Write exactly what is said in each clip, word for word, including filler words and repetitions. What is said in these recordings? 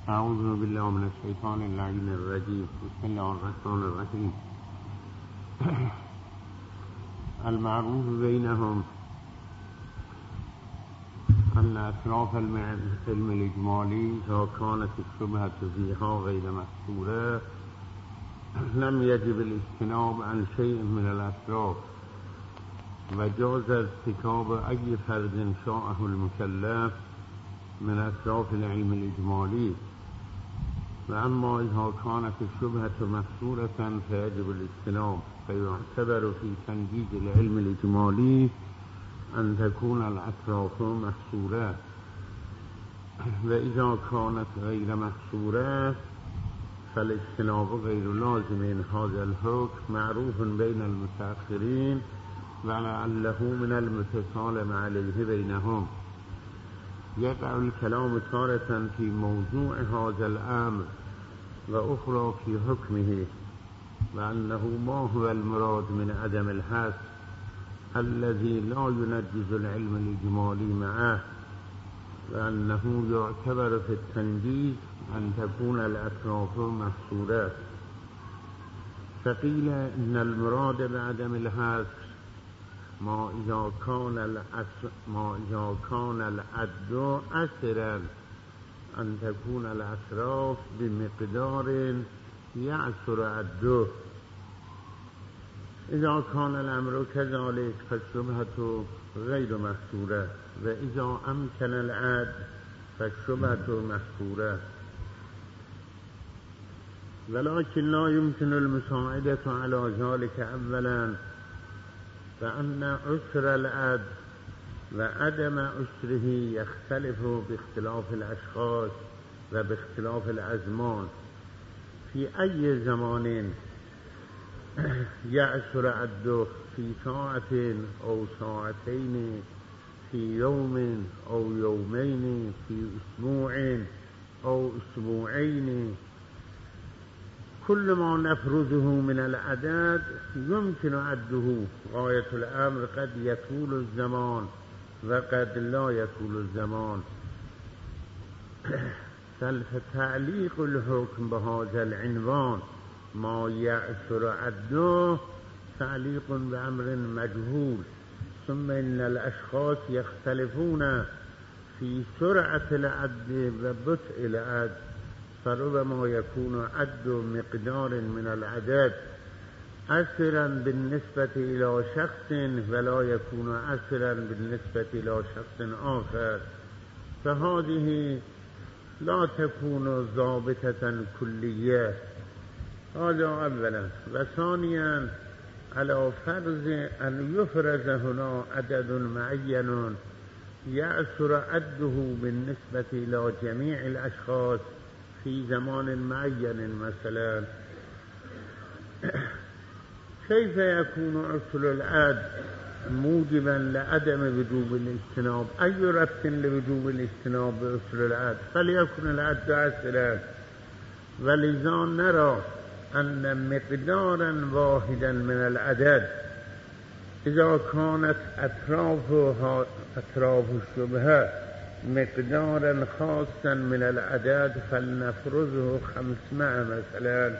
اعوذ بالله من الشیطان اللعین الرجیم. بسم الله الرحمن الرحیم. المعروف بینهم ان اطراف العلم الاجمالی اذا كانت الشبهة فيها غير محصورة لم يجب الاجتناب عن شيء من الاطراف وجاز ارتكاب اي فرد شاءه المكلف من اطراف العلم الاجمالی. واما اذا كانت الشبهة محصورة فيجب الاجتناب، فيعتبر في تنجيز العلم الاجمالي ان تكون الاطراف محصورة. واذا كانت غير محصورة فالاجتناب غير لازم. هذا الحكم معروف بين المتأخرين ولعله من المتسالم عليه بينهم. يقع الكلام تارة في موضوع هذا الأمر وأخرى في حكمه، وأنه ما هو المراد من عدم الحث الذي لا ينجز العلم الإجمالي معه، وأنه يعتبر في التنجيز أن تكون الأطراف محصورة. فقيل إن المراد بعدم الحث ما إذا كان الأس ما إذا كان العد أسرا أن تكون الأطراف بمقدار يعسر عده. إذا كان الأمر كذلك فالشبهة غير محصورة، وإذا أمكن العد فالشبهة محصورة. ولكن لا يمكن المساعدة على ذلك أولا، فأن عسر العد وعدم عسره يختلف باختلاف الأشخاص وباختلاف الأزمان. في أي زمان يعسر عده، في ساعة أو ساعتين، في يوم أو يومين، في أسبوع أو أسبوعين، كل ما نفرزه من العدد يمكن عده. غاية الأمر قد يطول الزمان وقد لا يطول الزمان. فتعليق الحكم بهذا العنوان ما يعسر عده تعليق بأمر مجهول. ثم إن الأشخاص يختلفون في سرعة العد وبطء العد، فربما يكون عد مقدار من العدد أسرا بالنسبة إلى شخص ولا يكون أسرا بالنسبة إلى شخص آخر، فهذه لا تكون ضابطة كلية. هذا أولا. وثانيا على فرض أن يفرز هنا عدد معين يعسر عده بالنسبة إلى جميع الأشخاص في زمان معين مثلا، كيف يكون عسر العد موجبا لعدم وجوب الاجتناب؟ أي ربط لوجوب الاجتناب بعسر العد؟ فليكن العد عسرا. ولذا نرى أن مقدارا واحدا من العدد إذا كانت أطرافها أطراف الشبهة مقدارا خاصا من العدد فلنفرزه خمسمائة مثلا.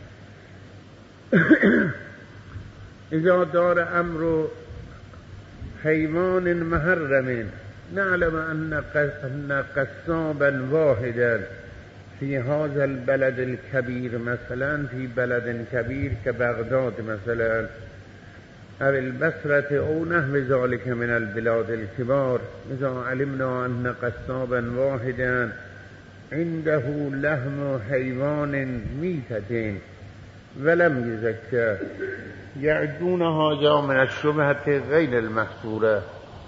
إذا دار أمر حيوان محرم، نعلم أن قصابا واحدا في هذا البلد الكبير مثلا، في بلد كبير كبغداد مثلا أو البصرة أو نحو ذلك من البلاد الكبار، إذا علمنا أن قصابا واحدا عنده لحم حيوان ميتة ولم يزكى يعدون هذا من الشبهة غير المحصورة.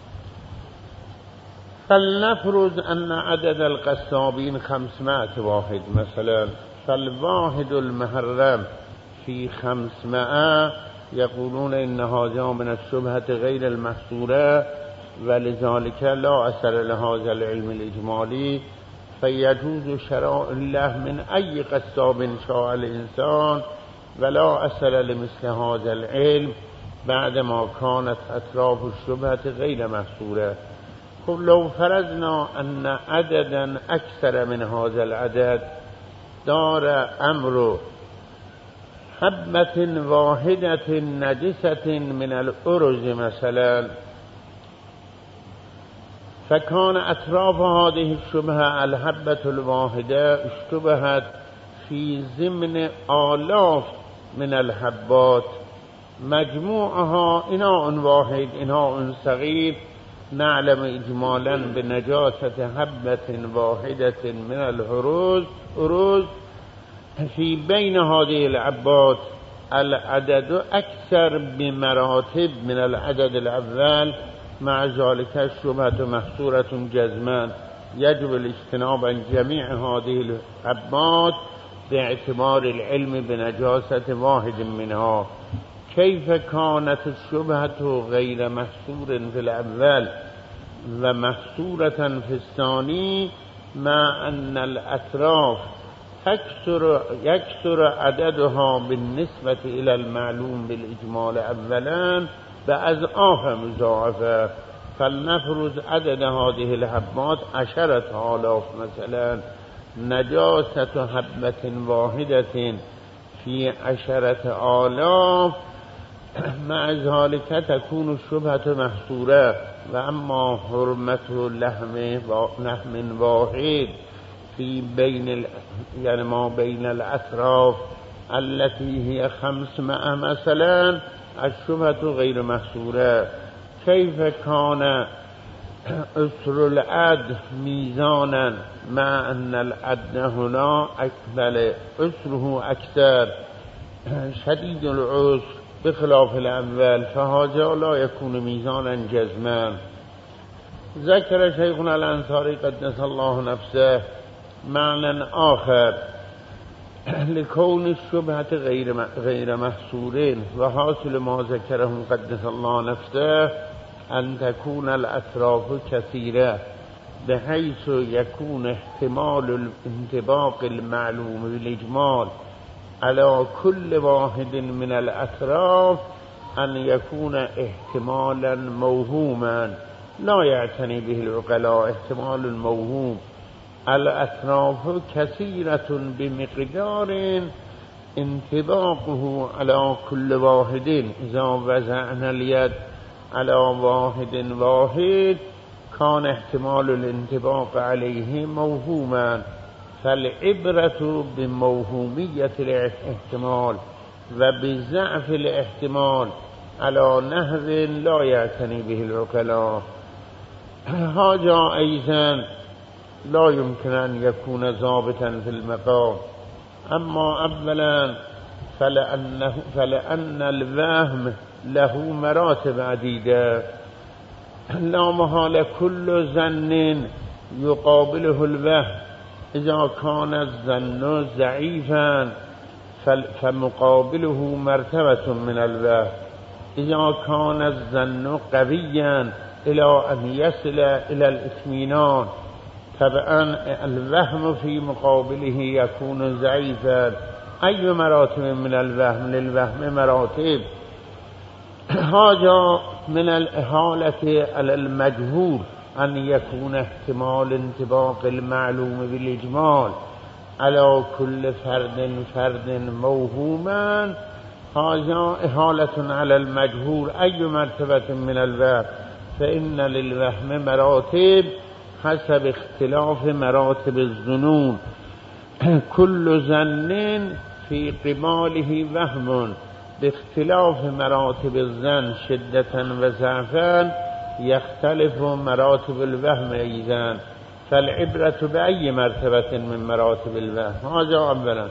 فلنفرض أن عدد القصابين خمسمائة واحد مثلا، فالواحد المحرم في خمسمائة يقولون إن هذا من الشبهة غير المحصورة، ولذلك لا أثر لهذا العلم الإجمالي، فيجوز شراء الله من أي قصاب شاء الإنسان، ولا أثر لمثل هذا العلم بعدما كانت أطراف الشبهة غير محصورة. خب لو فرضنا ان عددا اکثر من هذا العدد دار امر حبة واحدة نجسة من الأرز مثلا، فكان أطراف هذه الشبهة الحبة الواحدة اشتبهت في ضمن آلاف من الحبات مجموعها إناء واحد إناء صغير، نعلم إجمالا بنجاسة حبة واحدة من الأرز أرز في بين هذه العبات العدد أكثر بمراتب من العدد الأول، مع ذلك الشبهة محصورة جزما، يجب الاجتناب عن جميع هذه العبات باعتبار العلم بنجاسة واحد منها. كيف كانت الشبهة غير محصور في الأول ومحصورة في الثاني، مع أن الأطراف أكثر يكثر عددها بالنسبة إلى المعلوم بالإجمال أولا بأضعاف مضاعفة، فلنفرض عدد هذه الحبات عشرة آلاف مثلا، نجاسة حبة واحدة في عشرة آلاف، مع ذلك تكون الشبهة محصورة. وأما حرمة لحم لحم واحد في بين ال... يعني ما بين الأطراف التي هي خمسمائة مثلا، الشبهة غير محصورة. كيف كان أسر العد ميزانا مع أن العد هنا أكبر أسره أكثر شديد العسر بخلاف الأول، فهذا لا يكون ميزانا جزما. ذكر شيخنا الأنصاري قدس الله نفسه معنى آخر لكون الشبهة غير غير محصورين، وحاصل ما ذكره قدس الله نفسه أن تكون الأطراف كثيرة بحيث يكون احتمال الانطباق المعلوم بالإجمال على كل واحد من الأطراف أن يكون احتمالا موهوما لا يعتني به العقلاء، احتمال موهوم. الأطراف كثيرة بمقدار انطباقه على كل واحد، إذا وضعنا اليد على واحد واحد كان احتمال الانطباق عليه موهوما، فالعبرة بموهومية الاحتمال وبضعف الاحتمال على نحو لا يعتني به العقلاء. هذا أيضا لا يمكن أن يكون ضابطا في المقام. أما أولا فلأنه فلأن الوهم له مراتب عديدة، لا محال كل ظن يقابله الوهم، إذا كان الظن ضعيفا فمقابله مرتبة من الوهم، إذا كان الظن قويا إلى أن يصل إلى الإطمئنان طبعا الوهم في مقابله يكون ضعيفا. أي مراتب من الوهم؟ للوهم مراتب. هذا من الإحالة على المجهول أن يكون احتمال انطباق المعلوم بالإجمال على كل فرد فرد موهوما، هذا إحالة على المجهول. أي مرتبة من الوهم؟ فإن للوهم مراتب حسب اختلاف مراتب الظنون، كل ظن في قباله وهم باختلاف مراتب الظن شدة وضعفا يختلف مراتب الوهم أيضا، فالعبرة بأي مرتبة من مراتب الوهم. هذا أولا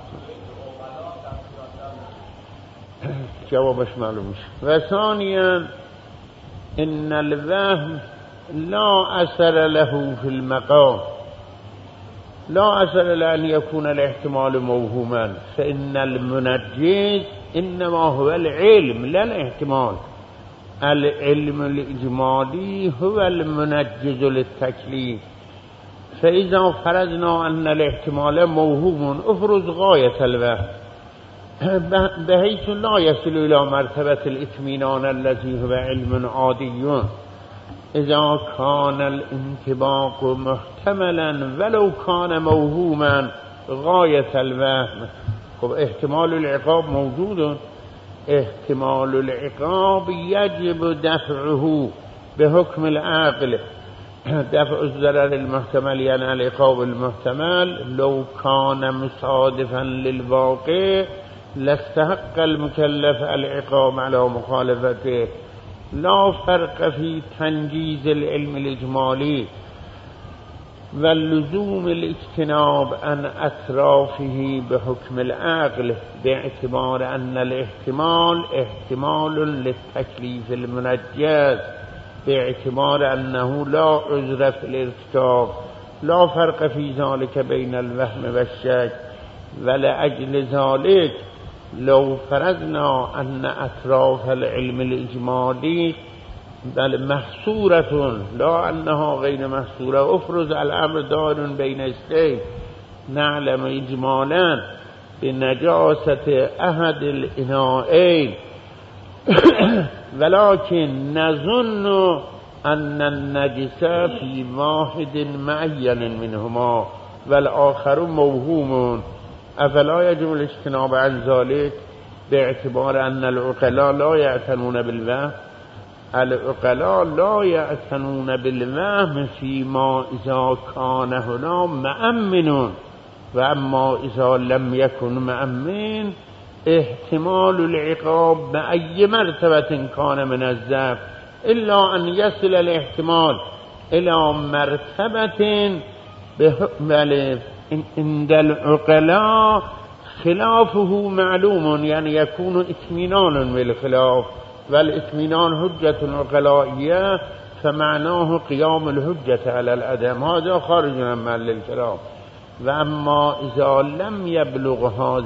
جوابش معلومش. وثانيا إن الوهم لا أثر له في المقام، لا أثر لأن يكون الاحتمال موهوما، فإن المنجز إنما هو العلم لا الاحتمال. العلم الإجمالي هو المنجز للتكليف، فإذا فرضنا أن الاحتمال موهوم افرض غاية الوهم بحيث لا يصل إلى مرتبة الإطمئنان الذي هو علم عادي، اذا کان الانطباق محتملا ولو کان موهوما غایت الوهم. خب احتمال العقاب موجود، احتمال العقاب یجب دفعه به حکم العقل. دفع الضرر المحتمل یعنی العقاب المحتمل لو کان مصادفا للواقع لاستحق المكلف العقاب على مخالفته. لا فرق في تنجيز العلم الإجمالي واللزوم الاجتناب عن أطرافه بحكم العقل باعتبار أن الاحتمال احتمال للتكليف المنجز، باعتبار أنه لا عذر في الارتكاب. لا فرق في ذلك بين الوهم والشك. ولأجل ذلك لو فرضنا أن أطراف العلم الإجمالي بل محصورة لا أنها غير محصورة، افرض الأمر دار بين اثنين، نعلم إجمالا بنجاسة أحد الإناءين ولكن نظن أن النجس في واحد معين منهما والآخر موهوم، افلا يجب الاجتناب عن ذلك باعتبار أن العقلاء لا يعتنون بالوهم. العقلاء لا يعتنون بالوهم فيما إذا كان هنا مأمن، وأما إذا لم يكن مأمن احتمال العقاب بأي مرتبة كان من الضعف إلا أن يصل الاحتمال إلى مرتبة بل عند العقلاء خلافه معلوم، يعني يكون اطمئنان بالخلاف، والاطمئنان حجة العقلائية فمعناه قيام الحجة على العدم، هذا خارج من محل الكلام. وأما إذا لم يبلغ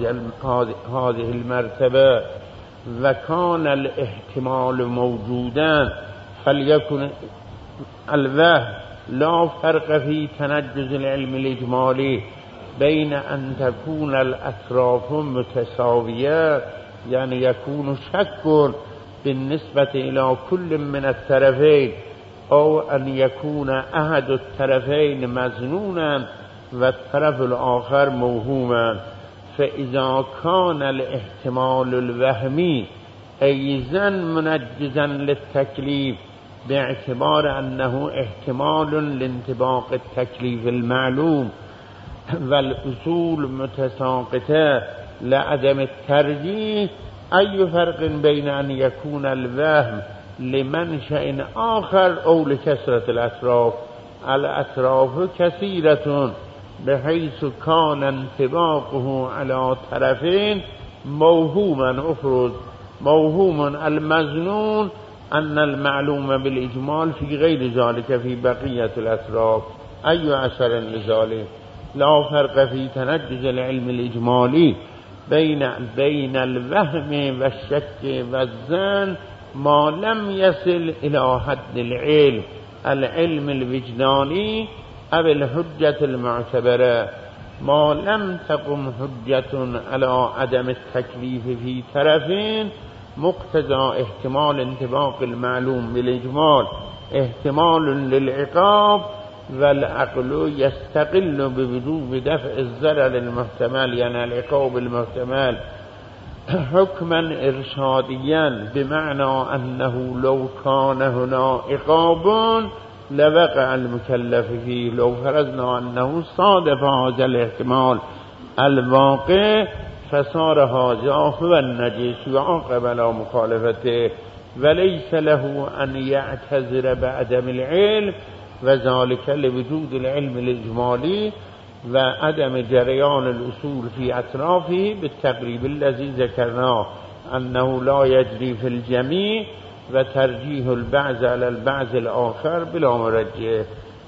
هذه المرتبة وكان الاحتمال موجودا فليكن الوهم. لا فرق في تنجز العلم الإجمالي بين أن تكون الأطراف متساوية، يعني يكون شك بالنسبة إلى كل من الطرفين، أو أن يكون أحد الطرفين مظنونا والطرف الآخر موهوما. فإذا كان الاحتمال الوهمي أيضا منجزا للتكليف باعتبار أنه احتمال لانطباق التكليف المعلوم والأصول متساقطة لعدم الترجيح، أي فرق بين أن يكون الوهم لمنشأ آخر أو لكثرة الأطراف؟ الأطراف كثيرة بحيث كان انطباقه على طرفين موهوما. أفرض موهوم المظنون أن المعلوم بالإجمال في غير ذلك في بقية الأطراف، أي أثر لذلك؟ لا فرق في تنجز العلم الإجمالي بين بين الوهم والشك والظن ما لم يصل إلى حد العلم العلم الوجداني أو الحجة المعتبرة. ما لم تقم حجة على عدم التكليف في طرفين مقتضى احتمال انطباق المعلوم بالإجمال احتمال للعقاب، والعقل يستقل بوجوب دفع الضرر المحتمل يعني العقاب المحتمل حكما إرشاديا، بمعنى أنه لو كان هنا عقاب لوقع المكلف فيه. لو فرضنا أنه صادف هذا الاحتمال الواقع فصار هذا هو النجس وعاقب على مخالفته، وليس له أن يعتذر بعدم العلم، وذلك لوجود العلم الإجمالي وعدم جريان الأصول في أطرافه بالتقريب الذي ذكرناه أنه لا يجري في الجميع وترجيح البعض على البعض الآخر بلا مرجح.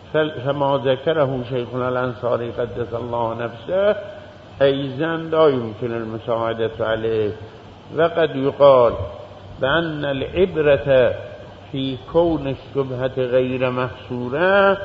فما ذكره شيخنا الأنصاري قدس الله نفسه أيضا لا يمكن المساعدة عليه. وقد يقال بأن العبرة في كون الشبهة غير محصورة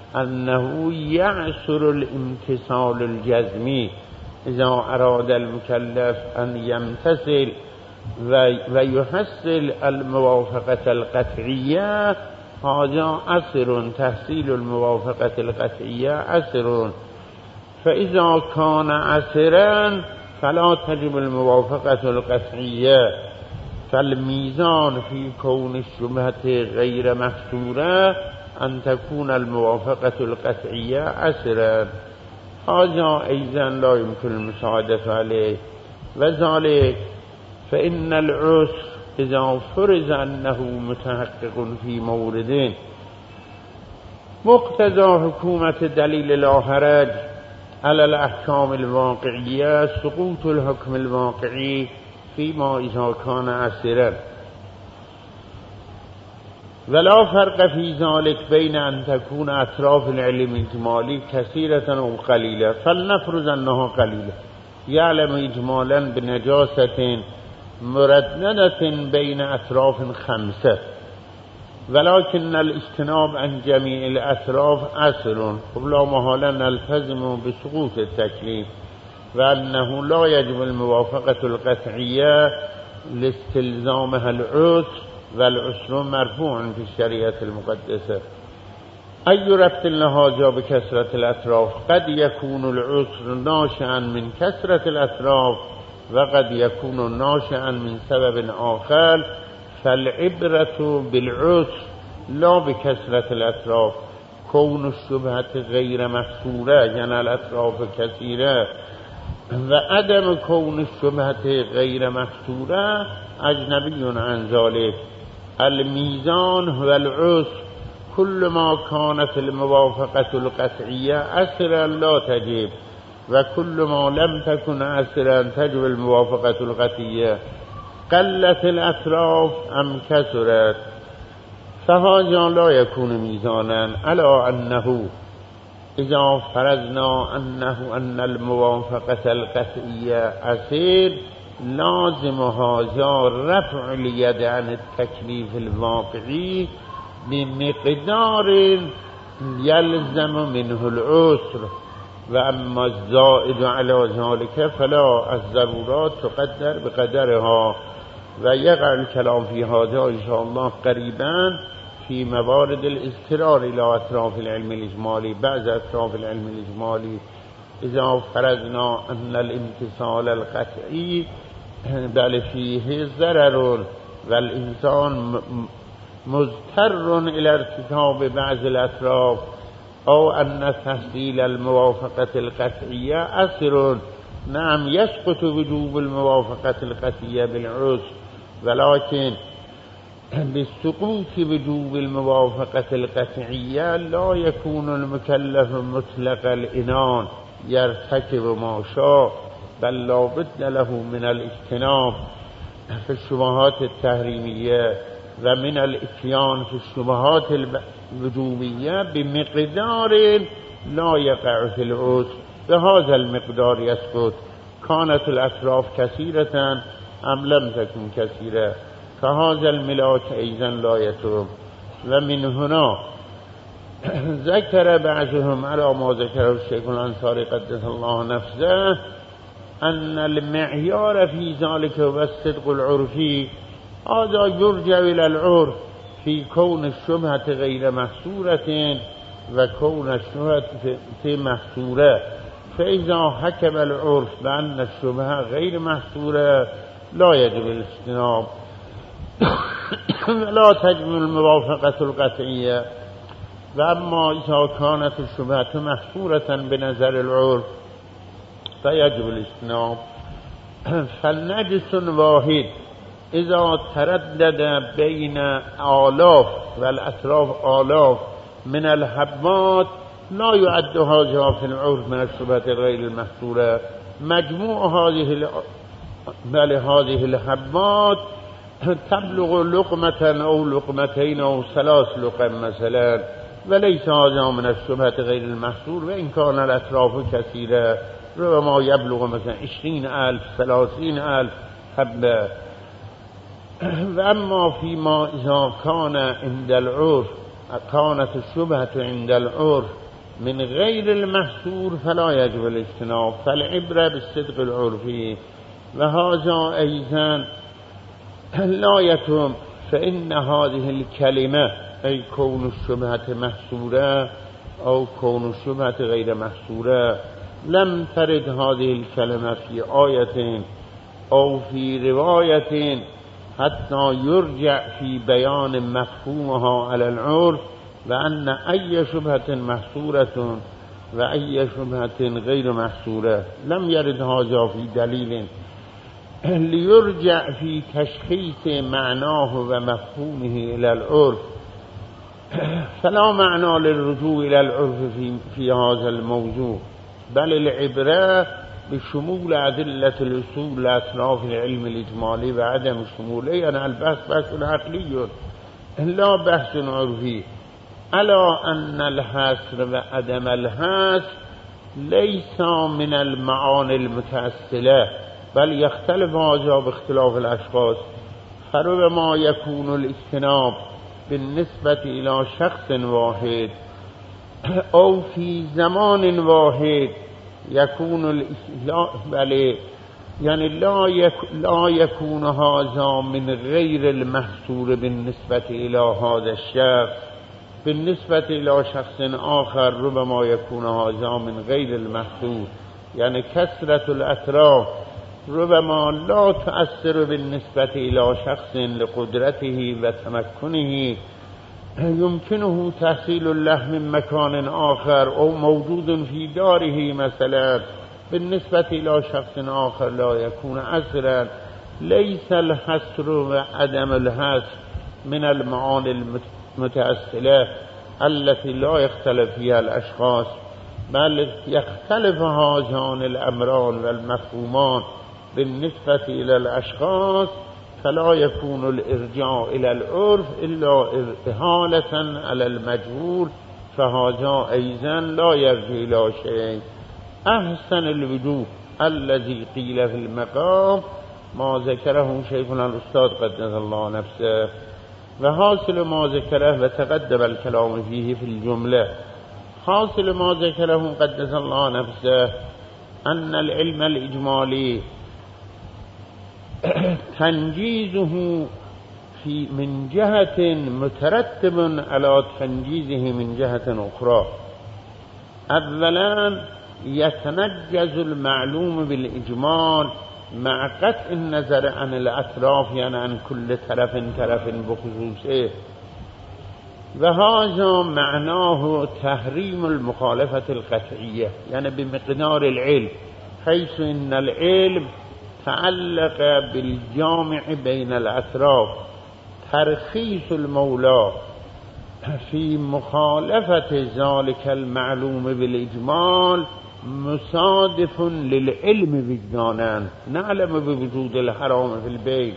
أنه يعسر الامتثال الجزمي إذا أراد المكلف أن يمتثل ويحصل الموافقة القطعية هذا أثر تحصيل الموافقة القطعية أثر، فإذا كان أثرا فلا تجب الموافقة القطعية، فالميزان في كون الشبهة غير مفسورة أن تكون الموافقة القطعية أثرا. هذا أيضا لا يمكن المساعدة عليه، وذلك فإن العسر إذا فرض أنه متحقق في مورد مقتضى حكومة دليل لا حرج على الأحكام الواقعية سقوط الحكم الواقعي فيما إذا كان أثرا، ولا فرق في ذلك بين أن تكون أطراف العلم الإجمالي كثيرة أو قليلة، فلنفرض أنها قليلة يعلم إجمالا بنجاسة مرددة بين أطراف خمسة، ولكن الاجتناب عن جميع الأطراف أثر، ولا محالة نلتزم بسقوط التكليف، وأنه لا يجب الموافقة القطعية لاستلزامها العسر، والعسر مرفوع في الشريعة المقدسة. أي ربط لهذا بكثرة الأطراف؟ قد يكون العسر ناشئا من كثرة الأطراف، وقد يكون ناشئا من سبب آخر، فالعبرة بالعسر لا بكثرة الأطراف. كون الشبهة غير محصورة يعني الأطراف كثيرة، وعدم كون الشبهة غير محصورة أجنبي عن ذلك. الميزان هو العسر، كل ما كانت الموافقة القطعية أثرا لا تجب، وكل ما لم تكن أثرا تجب الموافقة القطعية، قلت الأطراف أم كثرت، فهذا لا يكون ميزانا على أنه إذا فرضنا أنه أن الموافقة القطعية أثير لازم هذا رفع اليد عن التكليف الواقعي بمقدار يلزم منه العسر، وأما الزائد على ذلك فلا، الضرورات تقدر بقدرها. ويقع الكلام في هذا إن شاء الله قريبا في موارد الاضطرار إلى أطراف العلم الإجمالي. بعض أطراف العلم الإجمالي إذا فرضنا أن الامتثال القطعي بل فيه ضرر والإنسان مضطر إلى ارتكاب بعض الأطراف، أو أن تحصيل الموافقة القطعية أثر، نعم يسقط وجوب الموافقة القطعية بالعسر، ولكن بالسقوط وجوب الموافقة القطعية لا يكون المكلف مطلق الإنان يرتكب ما شاء، بل لا بد له من الاجتناب في الشبهات التحريمية ومن الاتيان في الشبهات الوجوبية بمقدار لا يقع في العسر، بهذا المقدار يسقط. كانت الأطراف كثيرة أم لم تكن كثيرة، فهذا الملاك أيضا لا يتم. ومن هنا ذكر بعضهم على ما ذكره الشيخ الأنصاري قدس الله نفسه أن المعيار في ذلك هو الصدق العرفي، هذا يرجع إلى العرف في كون الشبهة غير محصورة وكون الشبهة محصورة، فإذا حكم العرف بأن الشبهة غير محصورة لا يجب الاجتناب لا تجب الموافقة القطعية. وأما إذا كانت الشبهة محصورة بنظر العرف فيجب الاجتناب. فالنجس واحد إذا تردد بين آلاف والأطراف آلاف من الحبات لا يعد هذا في العرف من الشبهة غير المحصورة. مجموع هذه بل هذه الحبات تبلغ لقمة أو لقمتين أو ثلاث لقم مثلا، وليس هذا من الشبهة غير المحصور، وإن كان الأطراف كثيرة ربما يبلغ مثلا عشرين ألف ثلاثين ألف حبة. وأما فيما إذا كان عند العرف كانت الشبهة عند العرف من غير المحصور فلا يجب الاجتناب، فالعبرة بالصدق العرفي، وهذا أيضا لا يتم. فإن هذه الكلمة ای کون الشبهة محصوره او کون الشبهة غیر محصوره لم ترد هذه الكلمة في آية او في رواية حتى يرجع في بيان مفهومها على العرف وأن أي شبهة محصورة وأي شبهة غير محصورة لم يرد هذا في دليل ليرجع في تشخيص معناه ومفهومه إلى العرف فلا معنى للرجوع إلى العرف في, في هذا الموضوع بل العبرة بشمول أدلة الأصول لأطراف العلم الإجمالي وعدم شموله يعني البحث بحث عقلي لا بحث عرفي ألا أن الحصر وعدم الحصر ليس من المعاني المتأصلة بل يختلف هذا باختلاف الأشخاص فربما يكون الاجتناب بالنسبة إلى شخص واحد أو في زمان واحد يكون الإسلام بله يعني لا, يك لا يكون هذا من غير المحصور بالنسبة إلى هذا الشخص بالنسبة إلى شخص آخر ربما يكون هذا من غير المحصور يعني كثرة الأطراف ربما لا تؤثر بالنسبة إلى شخص لقدرته وتمكنه يمكنه تحصيل له من مكان آخر أو موجود في داره مثلا بالنسبة إلى شخص آخر لا يكون أثرا ليس الحصر وعدم الحصر من المعاني المتأصلة التي لا يختلف فيها الأشخاص بل يختلف هذان الأمران والمفهومان بالنسبة إلى الأشخاص فلا يكون الإرجاع إلى العرف إلا إهالة على المجهول فهذا أيضا لا يرجع إلى شيء أحسن الوجوه الذي قيل في المقام ما ذكره شيخنا الأستاذ قدس الله نفسه وحاصل ما ذكره وتقدم الكلام فيه في الجملة حاصل ما ذكره قدس الله نفسه أن العلم الإجمالي تنجيزه في من جهة مترتب على تنجيزه من جهة أخرى أولا يتنجز المعلوم بالإجمال مع قطع النظر عن الأطراف يعني عن كل طرف طرف بخصوصه وهذا معناه تحريم المخالفة القطعية يعني بمقدار العلم حيث إن العلم تعلق بالجامع بين الأطراف ترخيص المولى في مخالفة ذلك المعلوم بالإجمال مصادف للعلم وجدانا نعلم بوجود الحرام في البيت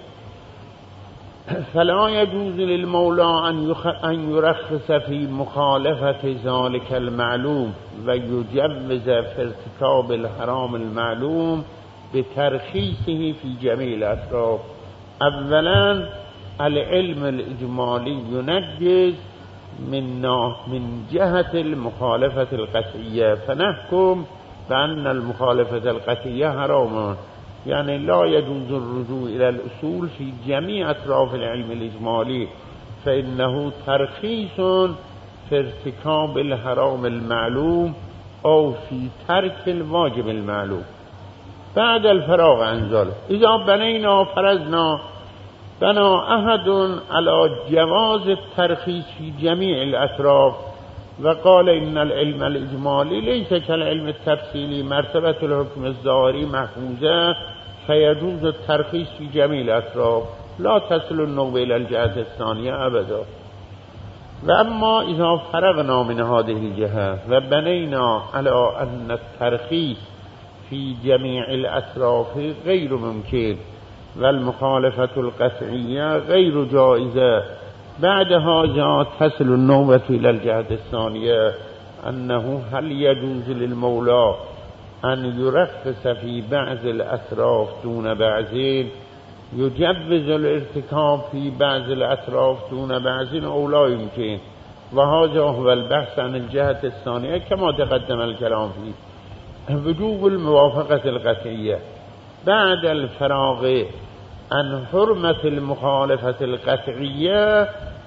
فلا يجوز للمولى أن يرخص في مخالفة ذلك المعلوم ويجوز في ارتكاب الحرام المعلوم بترخيصه في جميع الأطراف أولا العلم الإجمالي ينجز من من جهة المخالفة القطعية فنحكم بأن المخالفة القطعية حرام يعني لا يجوز الرجوع إلى الأصول في جميع أطراف العلم الإجمالي فإنه ترخيص في ارتكاب الحرام المعلوم أو في ترك الواجب المعلوم بعد الفراغ عن ذلك إذا بنينا فرضنا بنا أحد على جواز الترخيص في جميع الأطراف وقال إن العلم الإجمالي ليس كالعلم التفصيلي مرتبة الحكم الظاهري محفوظة فيجوز الترخيص في جميع الأطراف لا تصل النوبة إلى الجهة الثانية أبدا وأما إذا فرغنا من هذه الجهة وبنينا على أن الترخيص في جميع الأطراف غير ممكن والمخالفة القطعية غير جائزة بعد هذا تصل النوبة إلى الجهة الثانية أنه هل يجوز للمولى أن يرخص في بعض الأطراف دون بعض يجوز الارتكاب في بعض الأطراف دون بعض أو لا يمكن وهذا هو البحث عن الجهة الثانية كما تقدم الكلام فيه وجوب الموافقة القطعية بعد الفراغ عن حرمة المخالفة القطعية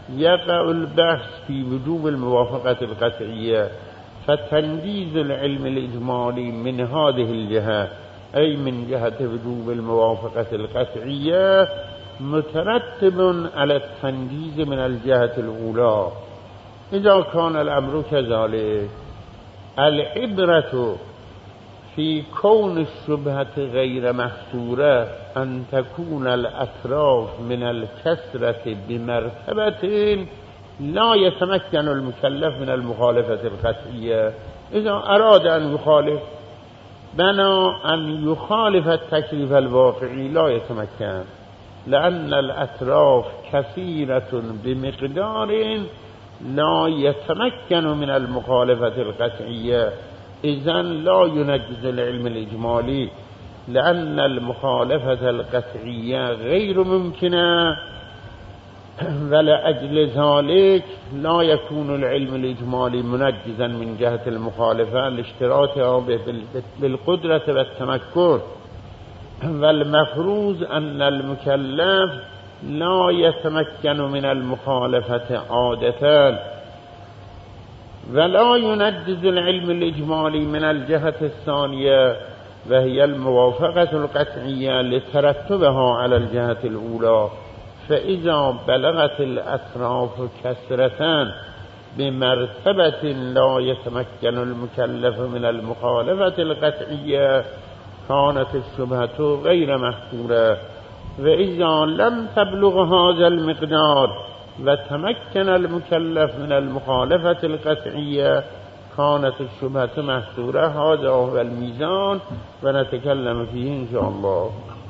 يقع البحث في وجوب الموافقة القطعية، فتنجيز العلم الإجمالي من هذه الجهة أي من جهة وجوب الموافقة القطعية مترتب على التنجيز من الجهة الأولى. إذا كان الأمر كذلك العبرة في كون الشبهة غير محصورة أن تكون الأطراف من الكسرة بمرتبة لا يتمكن المكلف من المخالفة القطعية. إذا أراد أن يخالف بنا أن يخالف التكليف الواقعي لا يتمكن، لأن الأطراف كثيرة بمقدار لا يتمكن من المخالفة القطعية، إذن لا ينجز العلم الإجمالي، لأن المخالفة القطعية غير ممكنة، ولأجل ذلك لا يكون العلم الإجمالي منجزا من جهة المخالفة لاشتراطها بالقدرة والتمكن. والمفروض أن المكلف لا يتمكن من المخالفة عادة، ولا ينجز العلم الإجمالي من الجهة الثانية وهي الموافقة القطعية لترتبها على الجهة الأولى. فإذا بلغت الأطراف كثرة بمرتبة لا يتمكن المكلف من المخالفة القطعية كانت الشبهة غير محصورة. وإذا لم تبلغ هذا المقدار وتمكن المكلف من المخالفة القطعية كانت الشبهة محصورة. هذا هو الميزان ونتكلم فيه إن شاء الله.